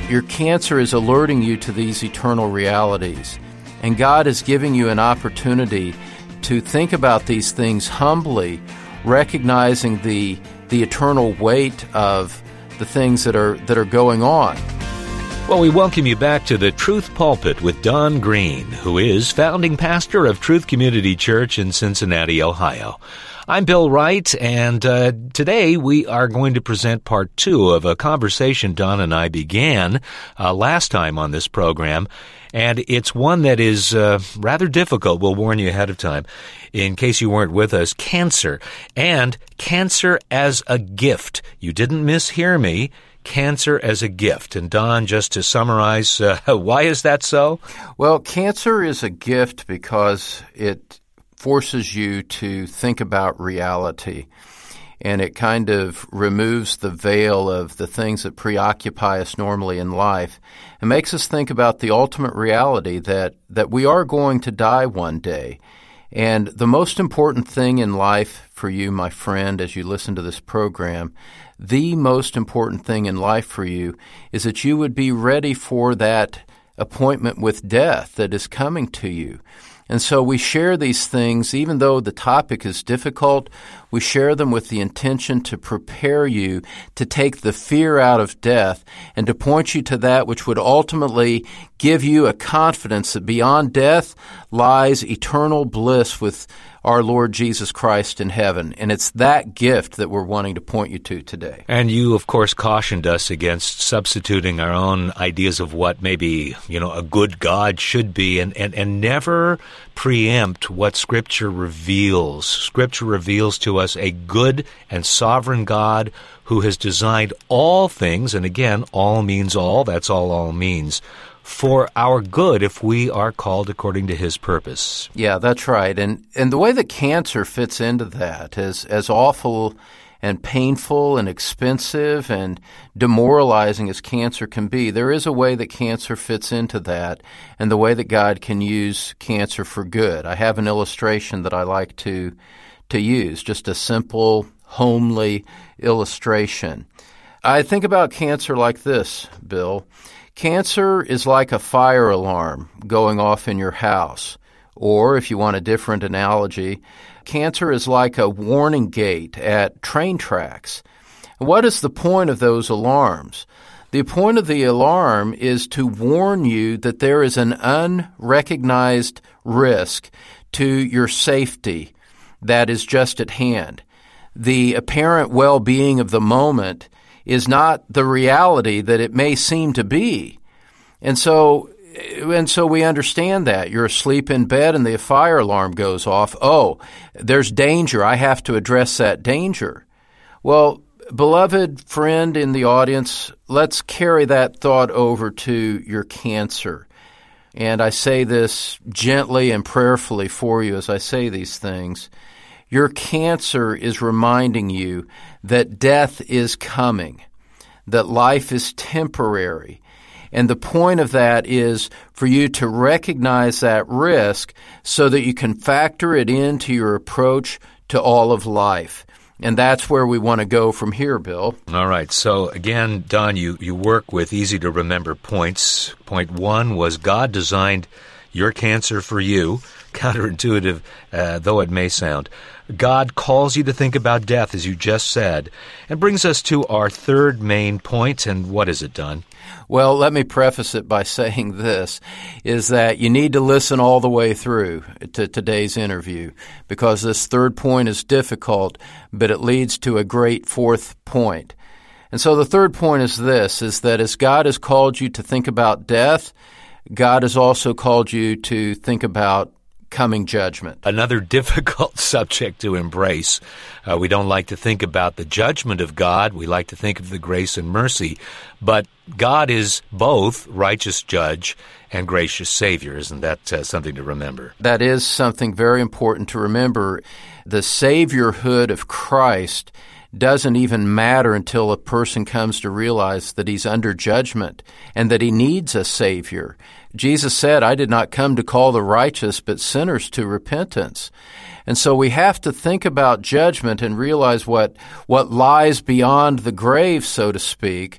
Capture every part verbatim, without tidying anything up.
your cancer is alerting you to these eternal realities. And God is giving you an opportunity to think about these things humbly, recognizing the the eternal weight of the things that are that are going on. Well, we welcome you back to the Truth Pulpit with Don Green, who is founding pastor of Truth Community Church in Cincinnati, Ohio. I'm Bill Wright, and uh, today we are going to present part two of a conversation Don and I began uh, last time on this program, and it's one that is uh, rather difficult. We'll warn you ahead of time, in case you weren't with us. Cancer, and cancer as a gift. You didn't mishear me. Cancer as a gift. And Don, just to summarize, uh, why is that so? Well, cancer is a gift because it forces you to think about reality, and it kind of removes the veil of the things that preoccupy us normally in life and makes us think about the ultimate reality that, that we are going to die one day. And the most important thing in life for you, my friend, as you listen to this program, the most important thing in life for you is that you would be ready for that appointment with death that is coming to you. And so we share these things, even though the topic is difficult, we share them with the intention to prepare you to take the fear out of death and to point you to that which would ultimately give you a confidence that beyond death lies eternal bliss with our Lord Jesus Christ in heaven. And it's that gift that we're wanting to point you to today. And you, of course, cautioned us against substituting our own ideas of what maybe, you know, a good God should be, and, and, and never preempt what Scripture reveals. Scripture reveals to us a good and sovereign God who has designed all things, and again, all means all, that's all all means, for our good if we are called according to His purpose. Yeah, that's right. And and the way that cancer fits into that, as as awful and painful and expensive and demoralizing as cancer can be, there is a way that cancer fits into that, and the way that God can use cancer for good. I have an illustration that I like to to use, just a simple, homely illustration. I think about cancer like this, Bill. Cancer is like a fire alarm going off in your house. Or, if you want a different analogy, cancer is like a warning gate at train tracks. What is the point of those alarms? The point of the alarm is to warn you that there is an unrecognized risk to your safety that is just at hand. The apparent well-being of the moment is not the reality that it may seem to be. And so and so we understand that. You're asleep in bed and the fire alarm goes off. Oh, there's danger. I have to address that danger. Well, beloved friend in the audience, let's carry that thought over to your cancer. And I say this gently and prayerfully for you as I say these things. Your cancer is reminding you that death is coming, that life is temporary. And the point of that is for you to recognize that risk so that you can factor it into your approach to all of life. And that's where we want to go from here, Bill. All right. So, again, Don, you, you work with easy-to-remember points. Point one was God designed your cancer for you, counterintuitive uh, though it may sound. God calls you to think about death, as you just said, and brings us to our third main point. And what is it, Don? Well, let me preface it by saying this, is that you need to listen all the way through to today's interview, because this third point is difficult, but it leads to a great fourth point. And so the third point is this, is that as God has called you to think about death, God has also called you to think about coming judgment. Another difficult subject to embrace. Uh, we don't like to think about the judgment of God. We like to think of the grace and mercy. But God is both righteous judge and gracious Savior. Isn't that uh, something to remember? That is something very important to remember. The Saviorhood of Christ doesn't even matter until a person comes to realize that he's under judgment and that he needs a Savior. Jesus said, I did not come to call the righteous, but sinners to repentance. And so we have to think about judgment and realize what, what lies beyond the grave, so to speak,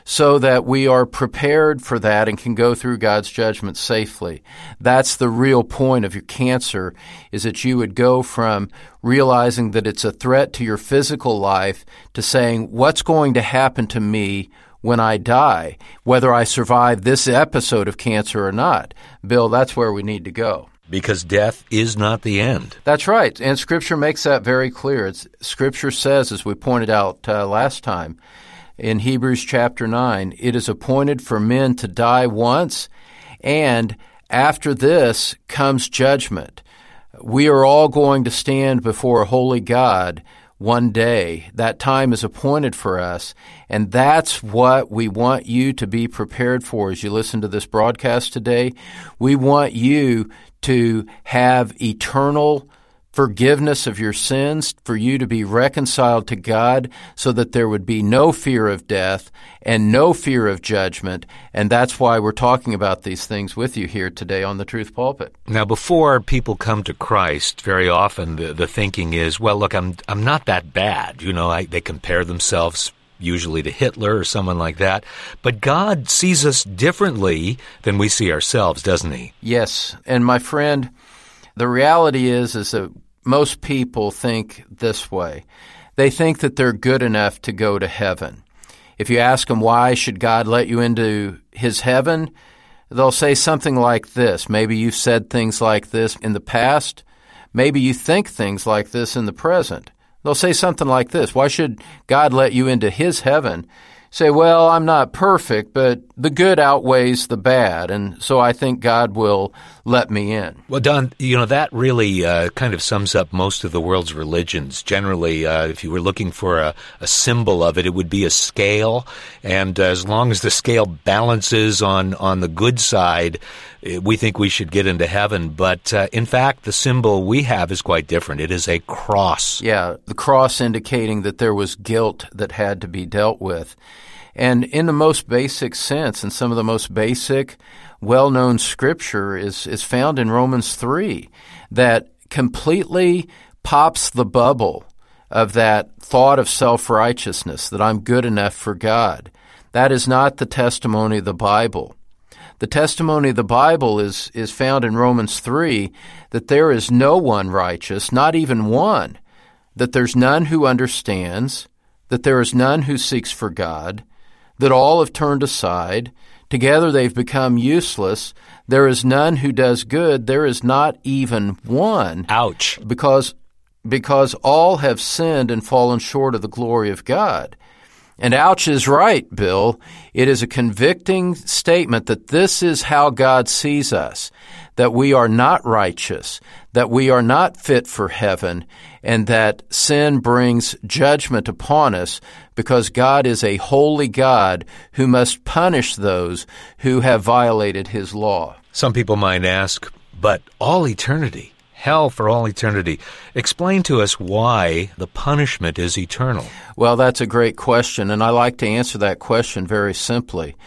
so that we are prepared for that and can go through God's judgment safely. That's the real point of your cancer, is that you would go from realizing that it's a threat to your physical life to saying, what's going to happen to me when I die, whether I survive this episode of cancer or not? Bill, that's where we need to go. Because death is not the end. That's right, and Scripture makes that very clear. It's, Scripture says, as we pointed out uh, last time, in Hebrews chapter nine, it is appointed for men to die once, and after this comes judgment. We are all going to stand before a holy God one day. That time is appointed for us, and that's what we want you to be prepared for as you listen to this broadcast today. We want you to have eternal forgiveness of your sins, for you to be reconciled to God so that there would be no fear of death and no fear of judgment. And that's why we're talking about these things with you here today on the Truth Pulpit. Now, before people come to Christ, very often the, the thinking is, well, look, I'm I'm not that bad. You know, I, they compare themselves usually to Hitler or someone like that. But God sees us differently than we see ourselves, doesn't he? Yes. And my friend, the reality is, is that most people think this way. They think that they're good enough to go to heaven. If you ask them, why should God let you into his heaven? They'll say something like this. Maybe you've said things like this in the past. Maybe you think things like this in the present. They'll say something like this. Why should God let you into his heaven? Say, well, I'm not perfect, but the good outweighs the bad, and so I think God will let me in. Well, Don, you know, that really uh, kind of sums up most of the world's religions. Generally, uh, if you were looking for a, a symbol of it, it would be a scale, and uh, as long as the scale balances on, on the good side, we think we should get into heaven. But uh, in fact, the symbol we have is quite different. It is a cross. Yeah, the cross indicating that there was guilt that had to be dealt with. And in the most basic sense, and some of the most basic, well-known Scripture is, is found in Romans three, that completely pops the bubble of that thought of self-righteousness, that I'm good enough for God. That is not the testimony of the Bible. The testimony of the Bible is, is found in Romans three, that there is no one righteous, not even one, that there's none who understands, that there is none who seeks for God, that all have turned aside, together they've become useless, there is none who does good, there is not even one. Ouch. Because, because all have sinned and fallen short of the glory of God. And ouch is right, Bill. It is a convicting statement that this is how God sees us, that we are not righteous, that we are not fit for heaven, and that sin brings judgment upon us because God is a holy God who must punish those who have violated his law. Some people might ask, but all eternity, hell for all eternity. Explain to us why the punishment is eternal. Well, that's a great question, and I like to answer that question very simply.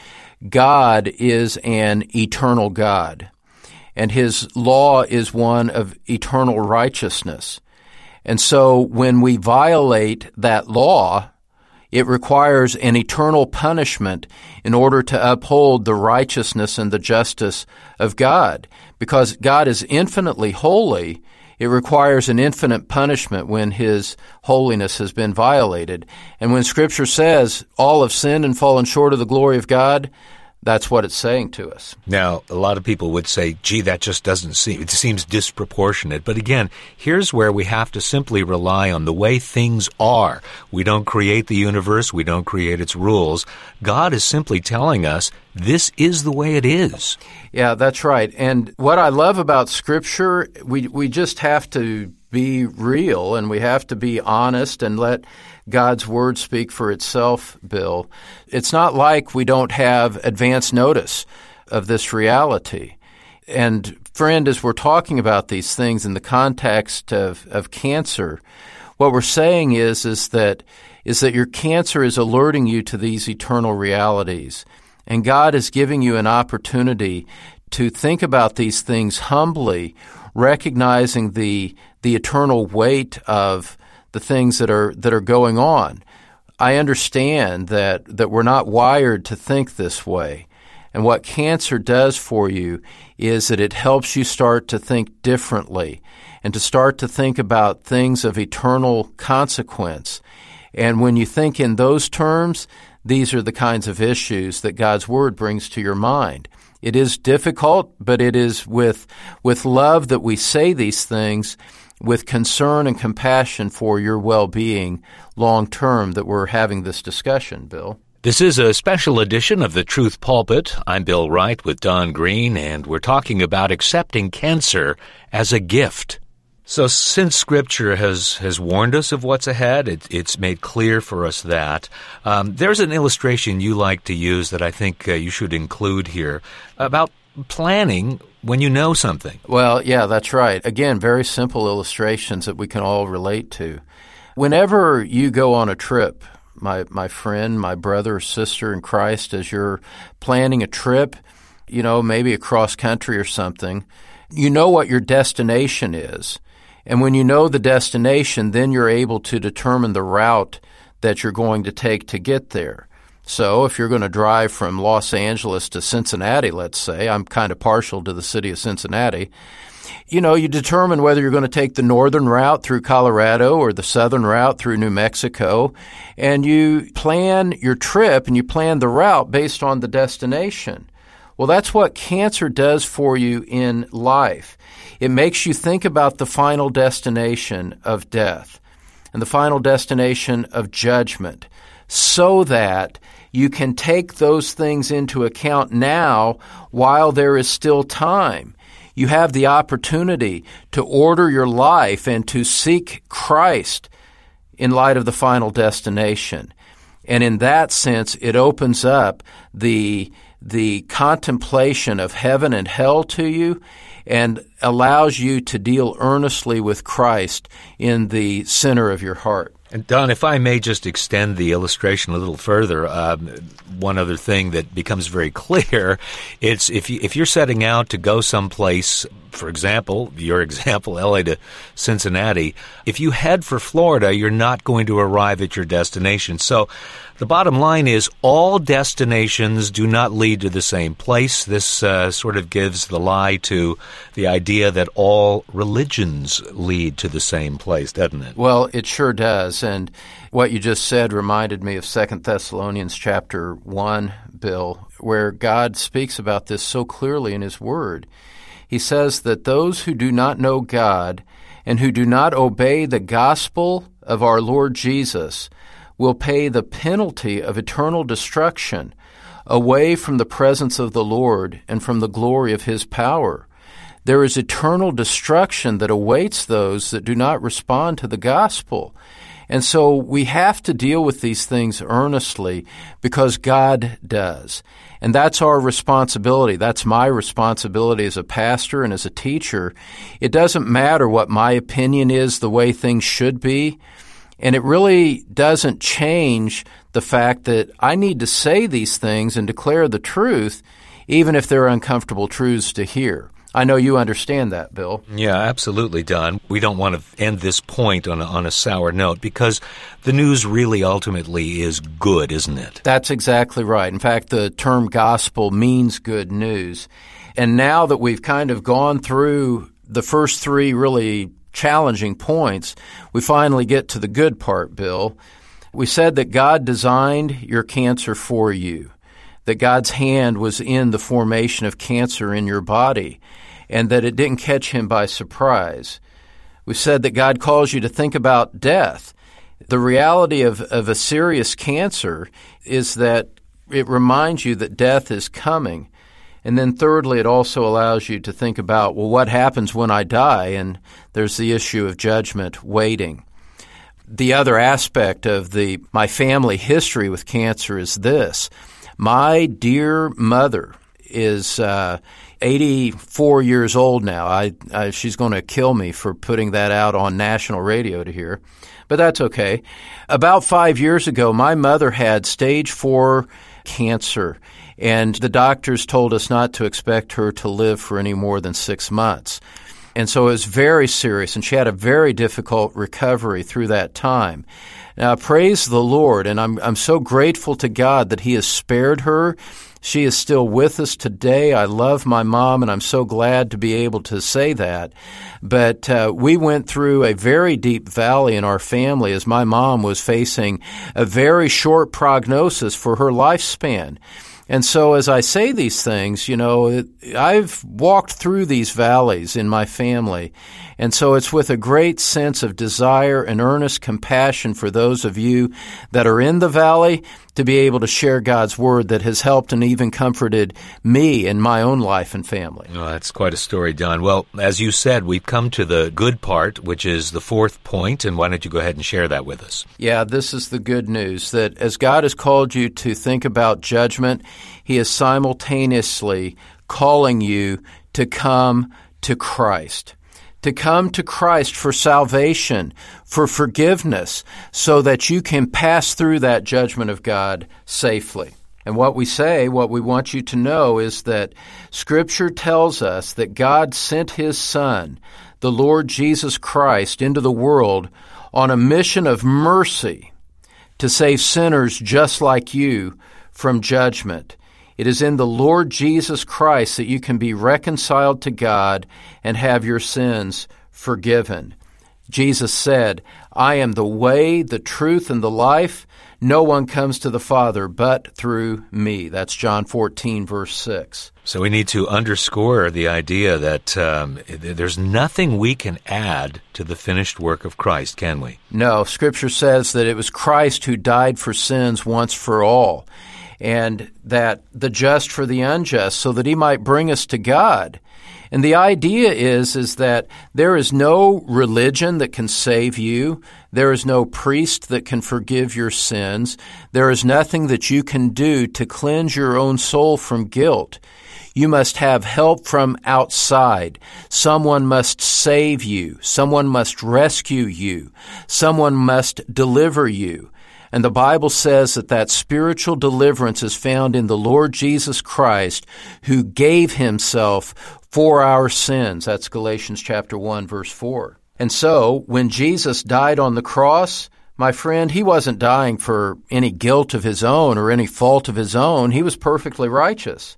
God is an eternal God, and his law is one of eternal righteousness. And so when we violate that law, it requires an eternal punishment in order to uphold the righteousness and the justice of God. Because God is infinitely holy, it requires an infinite punishment when his holiness has been violated. And when Scripture says all have sinned and fallen short of the glory of God, that's what it's saying to us. Now, a lot of people would say, gee, that just doesn't seem, it seems disproportionate. But again, here's where we have to simply rely on the way things are. We don't create the universe. We don't create its rules. God is simply telling us this is the way it is. Yeah, that's right. And what I love about Scripture, we we just have to be real and we have to be honest and let God's Word speak for itself, Bill. It's not like we don't have advance notice of this reality. And friend, as we're talking about these things in the context of, of cancer, what we're saying is, is that is that your cancer is alerting you to these eternal realities. And God is giving you an opportunity to think about these things humbly, recognizing the the eternal weight of the things that are that are going on. I understand that, that we're not wired to think this way. And what cancer does for you is that it helps you start to think differently and to start to think about things of eternal consequence. And when you think in those terms, these are the kinds of issues that God's Word brings to your mind. It is difficult, but it is with, with love that we say these things, with concern and compassion for your well-being long term, that we're having this discussion, Bill. This is a special edition of the Truth Pulpit. I'm Bill Wright with Don Green, and we're talking about accepting cancer as a gift. So since Scripture has, has warned us of what's ahead, it, it's made clear for us that. Um, there's an illustration you like to use that I think uh, you should include here about planning when you know something. Well, yeah, that's right. Again, very simple illustrations that we can all relate to. Whenever you go on a trip, my my friend, my brother or sister in Christ, as you're planning a trip, you know, maybe across country or something, you know what your destination is. And when you know the destination, then you're able to determine the route that you're going to take to get there. So if you're going to drive from Los Angeles to Cincinnati, let's say, I'm kind of partial to the city of Cincinnati, you know, you determine whether you're going to take the northern route through Colorado or the southern route through New Mexico, and you plan your trip and you plan the route based on the destination. Well, that's what cancer does for you in life. It makes you think about the final destination of death and the final destination of judgment, so that you can take those things into account now while there is still time. You have the opportunity to order your life and to seek Christ in light of the final destination. And in that sense, it opens up the, the contemplation of heaven and hell to you and allows you to deal earnestly with Christ in the center of your heart. And Don, if I may just extend the illustration a little further, um, one other thing that becomes very clear, it's if you, if you're setting out to go someplace, for example, your example, L A to Cincinnati, if you head for Florida, you're not going to arrive at your destination. So the bottom line is all destinations do not lead to the same place. This uh, sort of gives the lie to the idea that all religions lead to the same place, doesn't it? Well, it sure does. And what you just said reminded me of Second Thessalonians chapter one, Bill, where God speaks about this so clearly in His Word. He says that those who do not know God and who do not obey the gospel of our Lord Jesus will pay the penalty of eternal destruction away from the presence of the Lord and from the glory of His power. There is eternal destruction that awaits those that do not respond to the gospel. And so we have to deal with these things earnestly because God does. And that's our responsibility. That's my responsibility as a pastor and as a teacher. It doesn't matter what my opinion is, the way things should be. And it really doesn't change the fact that I need to say these things and declare the truth, even if they're uncomfortable truths to hear. I know you understand that, Bill. Yeah, absolutely, Don. We don't want to end this point on a, on a sour note because the news really ultimately is good, isn't it? That's exactly right. In fact, the term gospel means good news. And now that we've kind of gone through the first three really challenging points, we finally get to the good part, Bill. We said that God designed your cancer for you, that God's hand was in the formation of cancer in your body, and that it didn't catch Him by surprise. We said that God calls you to think about death. The reality of, of a serious cancer is that it reminds you that death is coming. And then thirdly, it also allows you to think about, well, what happens when I die? And there's the issue of judgment waiting. The other aspect of the my family history with cancer is this. My dear mother is uh, eighty-four years old now. I, I she's going to kill me for putting that out on national radio to hear, but that's okay. About five years ago, my mother had stage four cancer, and the doctors told us not to expect her to live for any more than six months. And so it was very serious, and she had a very difficult recovery through that time. Now, praise the Lord, and I'm I'm so grateful to God that He has spared her. She is still with us today. I love my mom, and I'm so glad to be able to say that. But uh, we went through a very deep valley in our family as my mom was facing a very short prognosis for her lifespan. And so as I say these things, you know, it, I've walked through these valleys in my family. And so it's with a great sense of desire and earnest compassion for those of you that are in the valley to be able to share God's Word that has helped and even comforted me in my own life and family. Oh, that's quite a story, Don. Well, as you said, we've come to the good part, which is the fourth point, and why don't you go ahead and share that with us? Yeah, this is the good news, that as God has called you to think about judgment, He is simultaneously calling you to come to Christ. To come to Christ for salvation, for forgiveness, so that you can pass through that judgment of God safely. And what we say, what we want you to know is that Scripture tells us that God sent His Son, the Lord Jesus Christ, into the world on a mission of mercy to save sinners just like you from judgment. It is in the Lord Jesus Christ that you can be reconciled to God and have your sins forgiven. Jesus said, I am the way, the truth, and the life. No one comes to the Father but through me. That's John fourteen, verse six. So we need to underscore the idea that um, there's nothing we can add to the finished work of Christ, can we? No, Scripture says that it was Christ who died for sins once for all, and that the just for the unjust, so that He might bring us to God. And the idea is, is that there is no religion that can save you. There is no priest that can forgive your sins. There is nothing that you can do to cleanse your own soul from guilt. You must have help from outside. Someone must save you. Someone must rescue you. Someone must deliver you. And the Bible says that that spiritual deliverance is found in the Lord Jesus Christ, who gave Himself for our sins. That's Galatians chapter one, verse four. And so, when Jesus died on the cross, my friend, He wasn't dying for any guilt of His own or any fault of His own. He was perfectly righteous.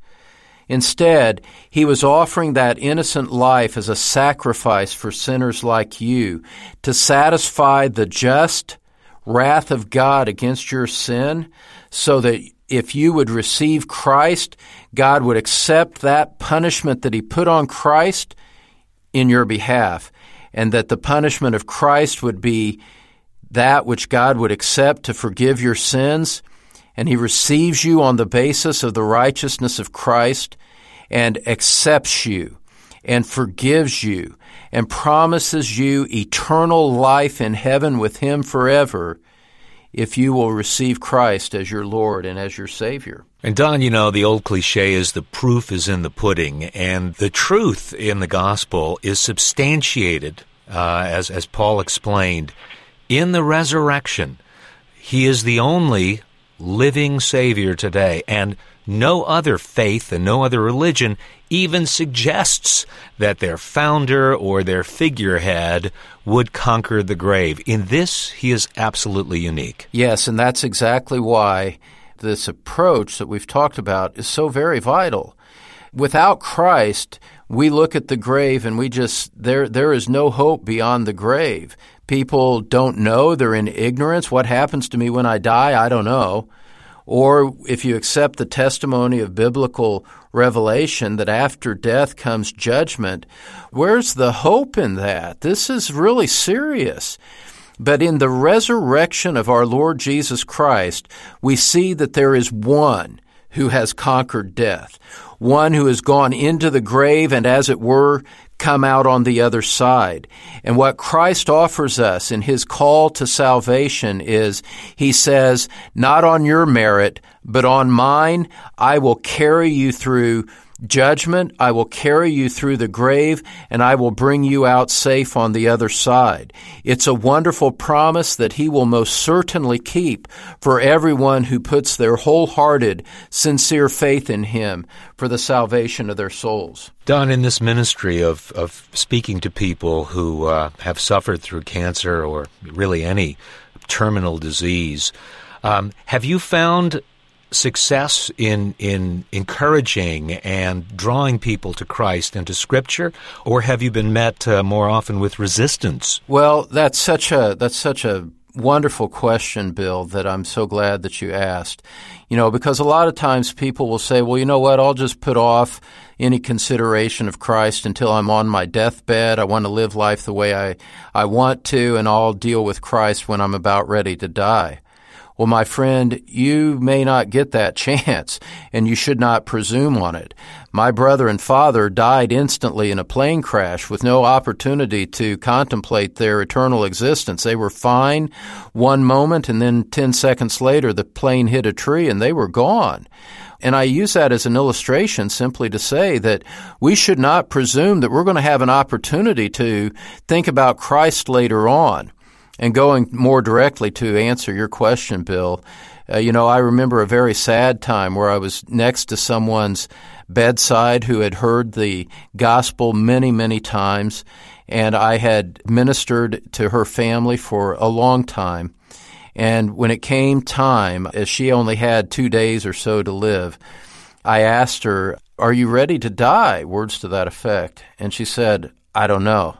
Instead, He was offering that innocent life as a sacrifice for sinners like you to satisfy the just wrath of God against your sin, so that if you would receive Christ, God would accept that punishment that He put on Christ in your behalf, and that the punishment of Christ would be that which God would accept to forgive your sins, and He receives you on the basis of the righteousness of Christ and accepts you and forgives you and promises you eternal life in heaven with Him forever if you will receive Christ as your Lord and as your Savior. And Don, you know, the old cliche is the proof is in the pudding, and the truth in the gospel is substantiated, uh, as, as Paul explained, in the resurrection. He is the only living Savior today, and no other faith and no other religion even suggests that their founder or their figurehead would conquer the grave. In this, He is absolutely unique. Yes, and that's exactly why this approach that we've talked about is so very vital. Without Christ, we look at the grave and we just, there there is no hope beyond the grave. People don't know, they're in ignorance. What happens to me when I die? I don't know. Or if you accept the testimony of biblical revelation that after death comes judgment, where's the hope in that? This is really serious. But in the resurrection of our Lord Jesus Christ, we see that there is one who has conquered death, one who has gone into the grave and, as it were, come out on the other side. And what Christ offers us in His call to salvation is, He says, not on your merit, but on mine, I will carry you through judgment. I will carry you through the grave, and I will bring you out safe on the other side. It's a wonderful promise that he will most certainly keep for everyone who puts their wholehearted, sincere faith in him for the salvation of their souls. Don, in this ministry of, of speaking to people who uh, have suffered through cancer or really any terminal disease, um, have you found success in in encouraging and drawing people to Christ and to Scripture, or have you been met uh, more often with resistance? Well, that's such a that's such a wonderful question, Bill, that I'm so glad that you asked. You know, because a lot of times people will say, well, you know what, I'll just put off any consideration of Christ until I'm on my deathbed. I want to live life the way I, I want to, and I'll deal with Christ when I'm about ready to die. Well, my friend, you may not get that chance, and you should not presume on it. My brother and father died instantly in a plane crash with no opportunity to contemplate their eternal existence. They were fine one moment, and then ten seconds later, the plane hit a tree, and they were gone. And I use that as an illustration simply to say that we should not presume that we're going to have an opportunity to think about Christ later on. And going more directly to answer your question, Bill, uh, you know, I remember a very sad time where I was next to someone's bedside who had heard the gospel many, many times, and I had ministered to her family for a long time. And when it came time, as she only had two days or so to live, I asked her, "Are you ready to die?" Words to that effect. And she said, "I don't know."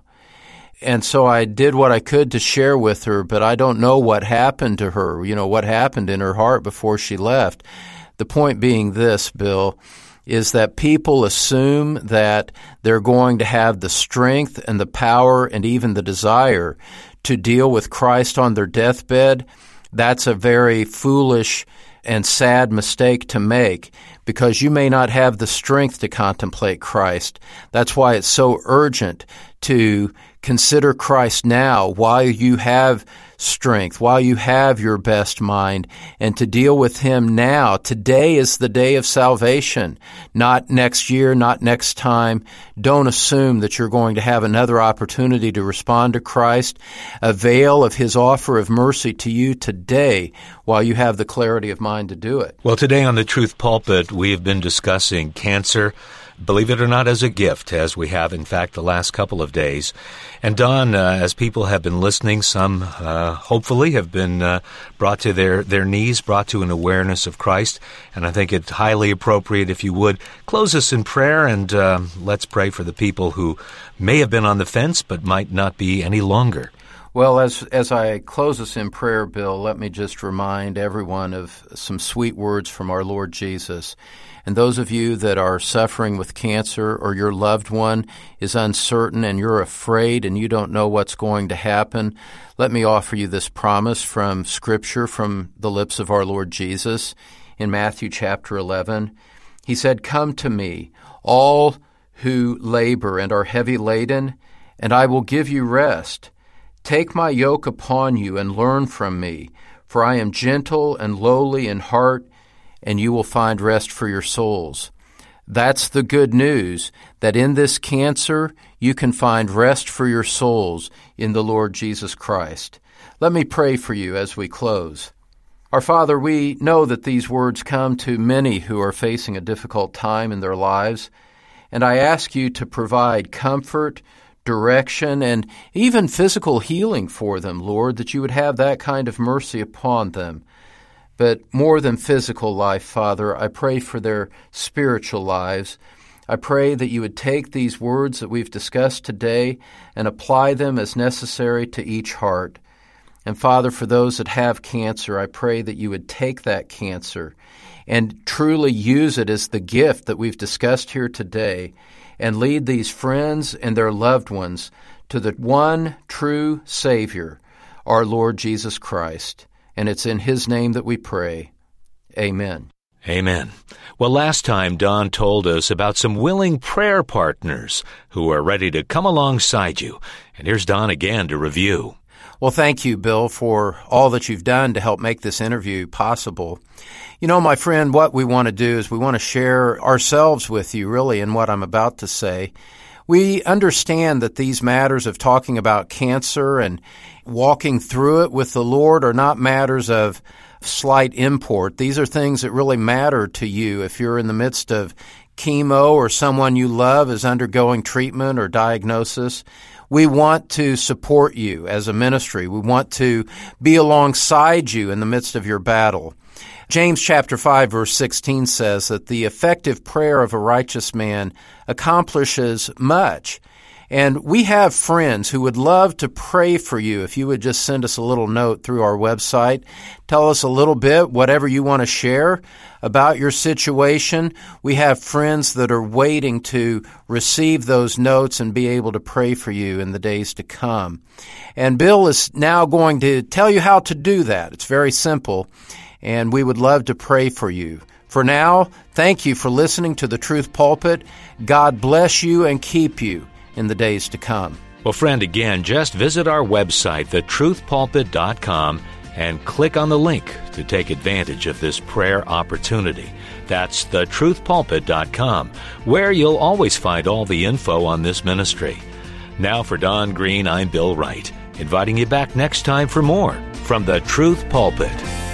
And so I did what I could to share with her, but I don't know what happened to her, you know, what happened in her heart before she left. The point being this, Bill, is that people assume that they're going to have the strength and the power and even the desire to deal with Christ on their deathbed. That's a very foolish and sad mistake to make, because you may not have the strength to contemplate Christ. That's why it's so urgent to consider Christ now while you have strength, while you have your best mind, and to deal with him now. Today is the day of salvation, not next year, not next time. Don't assume that you're going to have another opportunity to respond to Christ. Avail of his offer of mercy to you today while you have the clarity of mind to do it. Well, today on the Truth Pulpit, we have been discussing cancer, believe it or not, as a gift, as we have, in fact, the last couple of days. And Don, uh, as people have been listening, some uh, hopefully have been uh, brought to their, their knees, brought to an awareness of Christ. And I think it's highly appropriate, if you would, close us in prayer, and uh, let's pray for the people who may have been on the fence but might not be any longer. Well, as as I close us in prayer, Bill, let me just remind everyone of some sweet words from our Lord Jesus. And those of you that are suffering with cancer, or your loved one is uncertain and you're afraid and you don't know what's going to happen, let me offer you this promise from Scripture, from the lips of our Lord Jesus. In Matthew chapter eleven, he said, "Come to me, all who labor and are heavy laden, and I will give you rest. Take my yoke upon you and learn from me, for I am gentle and lowly in heart, and you will find rest for your souls." That's the good news, that in this cancer you can find rest for your souls in the Lord Jesus Christ. Let me pray for you as we close. Our Father, we know that these words come to many who are facing a difficult time in their lives, and I ask you to provide comfort, direction, and even physical healing for them, Lord, that you would have that kind of mercy upon them. But more than physical life, Father, I pray for their spiritual lives. I pray that you would take these words that we've discussed today and apply them as necessary to each heart. And Father, for those that have cancer, I pray that you would take that cancer and truly use it as the gift that we've discussed here today, and lead these friends and their loved ones to the one true Savior, our Lord Jesus Christ. And it's in his name that we pray. Amen. Amen. Well, last time Don told us about some willing prayer partners who are ready to come alongside you. And here's Don again to review. Well, thank you, Bill, for all that you've done to help make this interview possible. You know, my friend, what we want to do is we want to share ourselves with you, really, in what I'm about to say. We understand that these matters of talking about cancer and walking through it with the Lord are not matters of slight import. These are things that really matter to you if you're in the midst of chemo or someone you love is undergoing treatment or diagnosis. We want to support you as a ministry. We want to be alongside you in the midst of your battle. James chapter five, verse sixteen says that the effective prayer of a righteous man accomplishes much. And we have friends who would love to pray for you. If you would just send us a little note through our website, tell us a little bit, whatever you want to share about your situation. We have friends that are waiting to receive those notes and be able to pray for you in the days to come. And Bill is now going to tell you how to do that. It's very simple, and we would love to pray for you. For now, thank you for listening to the Truth Pulpit. God bless you and keep you in the days to come. Well, friend, again, just visit our website, the truth pulpit dot com, and click on the link to take advantage of this prayer opportunity. That's the truth pulpit dot com, where you'll always find all the info on this ministry. Now for Don Green, I'm Bill Wright, inviting you back next time for more from the Truth Pulpit.